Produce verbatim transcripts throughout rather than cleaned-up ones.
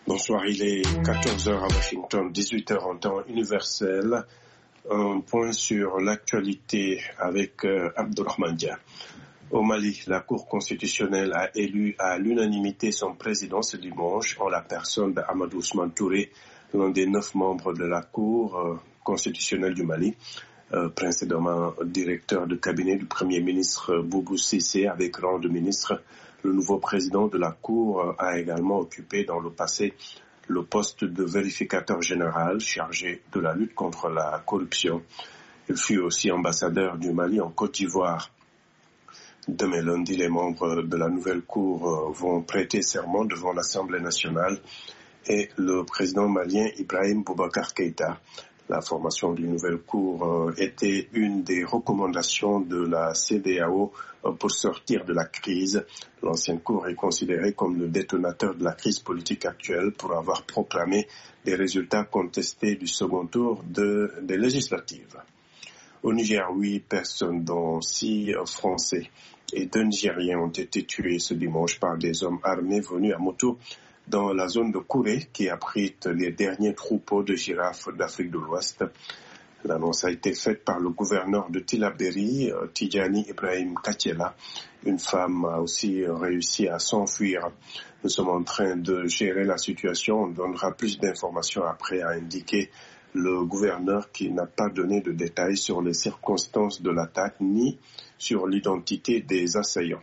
Bonsoir, il est quatorze heures à Washington, dix-huit heures en temps universel. Un point sur l'actualité avec euh, Abdourahmane Dia. Au Mali, la Cour constitutionnelle a élu à l'unanimité son président ce dimanche en la personne d'Amadou Ousmane Touré, l'un des neuf membres de la Cour euh, constitutionnelle du Mali, euh, précédemment directeur de cabinet du Premier ministre Boubou Cissé avec rang de ministre. Le nouveau président de la Cour a également occupé dans le passé le poste de vérificateur général chargé de la lutte contre la corruption. Il fut aussi ambassadeur du Mali en Côte d'Ivoire. Demain lundi, les membres de la nouvelle Cour vont prêter serment devant l'Assemblée nationale et le président malien Ibrahim Boubacar Keïta. La formation d'une nouvelle Cour était une des recommandations de la C E D E A O pour sortir de la crise. L'ancienne Cour est considérée comme le détonateur de la crise politique actuelle pour avoir proclamé des résultats contestés du second tour de, des législatives. Au Niger, huit personnes, dont six Français et deux Nigériens, ont été tués ce dimanche par des hommes armés venus à moto dans la zone de Kouré, qui abrite les derniers troupeaux de girafes d'Afrique de l'Ouest. L'annonce a été faite par le gouverneur de Tillabéri, Tidjani Ibrahim Katiela. Une femme a aussi réussi à s'enfuir. Nous sommes en train de gérer la situation. On donnera plus d'informations après, a indiqué le gouverneur, qui n'a pas donné de détails sur les circonstances de l'attaque ni sur l'identité des assaillants.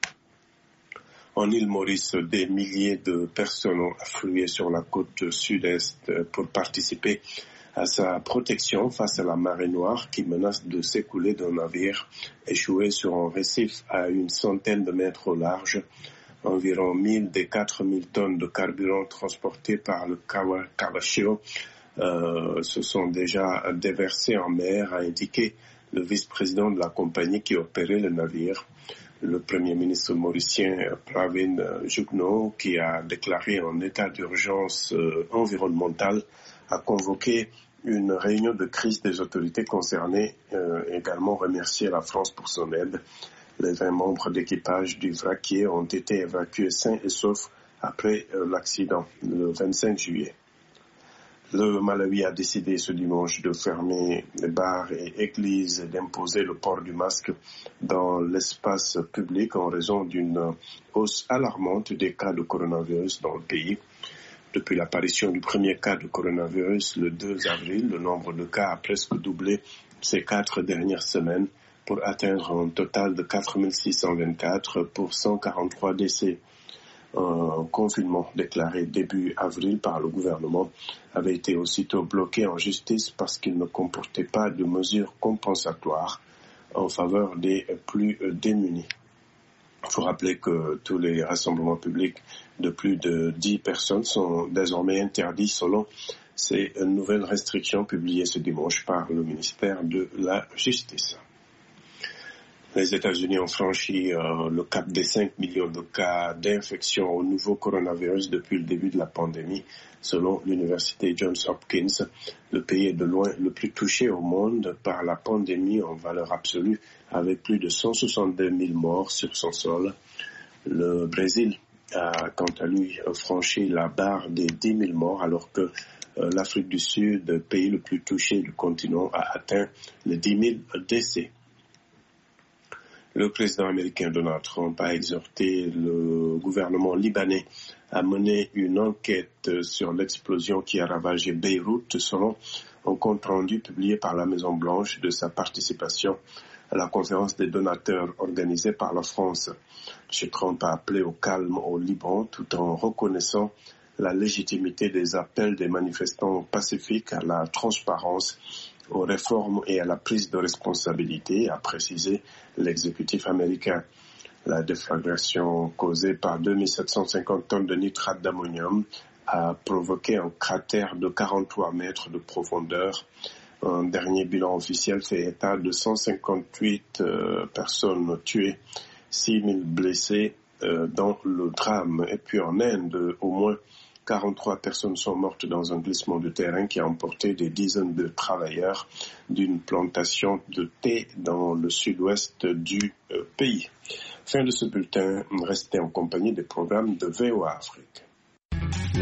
En île Maurice, des milliers de personnes ont afflué sur la côte sud-est pour participer à sa protection face à la marée noire qui menace de s'écouler d'un navire échoué sur un récif à une centaine de mètres au large. Environ mille des quatre mille tonnes de carburant transportées par le Kawashio euh, se sont déjà déversées en mer, a indiqué le vice-président de la compagnie qui opérait le navire. Le Premier ministre mauricien Pravin Jugnauth, qui a déclaré un état d'urgence euh, environnementale, a convoqué une réunion de crise des autorités concernées, euh, également remercié la France pour son aide. Les vingt membres d'équipage du vraquier ont été évacués sains et saufs après euh, l'accident, le vingt-cinq juillet. Le Malawi a décidé ce dimanche de fermer les bars et églises et d'imposer le port du masque dans l'espace public en raison d'une hausse alarmante des cas de coronavirus dans le pays. Depuis l'apparition du premier cas de coronavirus le deux avril, le nombre de cas a presque doublé ces quatre dernières semaines pour atteindre un total de quatre mille six cent vingt-quatre pour cent quarante-trois décès. Un confinement déclaré début avril par le gouvernement avait été aussitôt bloqué en justice parce qu'il ne comportait pas de mesures compensatoires en faveur des plus démunis. Il faut rappeler que tous les rassemblements publics de plus de dix personnes sont désormais interdits selon ces nouvelles restrictions publiées ce dimanche par le ministère de la Justice. Les États-Unis ont franchi euh, le cap des cinq millions de cas d'infection au nouveau coronavirus depuis le début de la pandémie, selon l'université Johns Hopkins. Le pays est de loin le plus touché au monde par la pandémie en valeur absolue, avec plus de cent soixante-deux mille morts sur son sol. Le Brésil a quant à lui franchi la barre des dix mille morts, alors que euh, l'Afrique du Sud, pays le plus touché du continent, a atteint les dix mille décès. Le président américain Donald Trump a exhorté le gouvernement libanais à mener une enquête sur l'explosion qui a ravagé Beyrouth, selon un compte-rendu publié par la Maison-Blanche de sa participation à la conférence des donateurs organisée par la France. M. Trump a appelé au calme au Liban tout en reconnaissant la légitimité des appels des manifestants pacifiques à la transparence, aux réformes et à la prise de responsabilité, a précisé l'exécutif américain. La déflagration causée par deux mille sept cent cinquante tonnes de nitrate d'ammonium a provoqué un cratère de quarante-trois mètres de profondeur. Un dernier bilan officiel fait état de cent cinquante-huit euh, personnes tuées, six mille blessés euh, dans le drame. Et puis en Inde, au moins quarante-trois personnes sont mortes dans un glissement de terrain qui a emporté des dizaines de travailleurs d'une plantation de thé dans le sud-ouest du euh, pays. Fin de ce bulletin, restez en compagnie des programmes de V O A Afrique.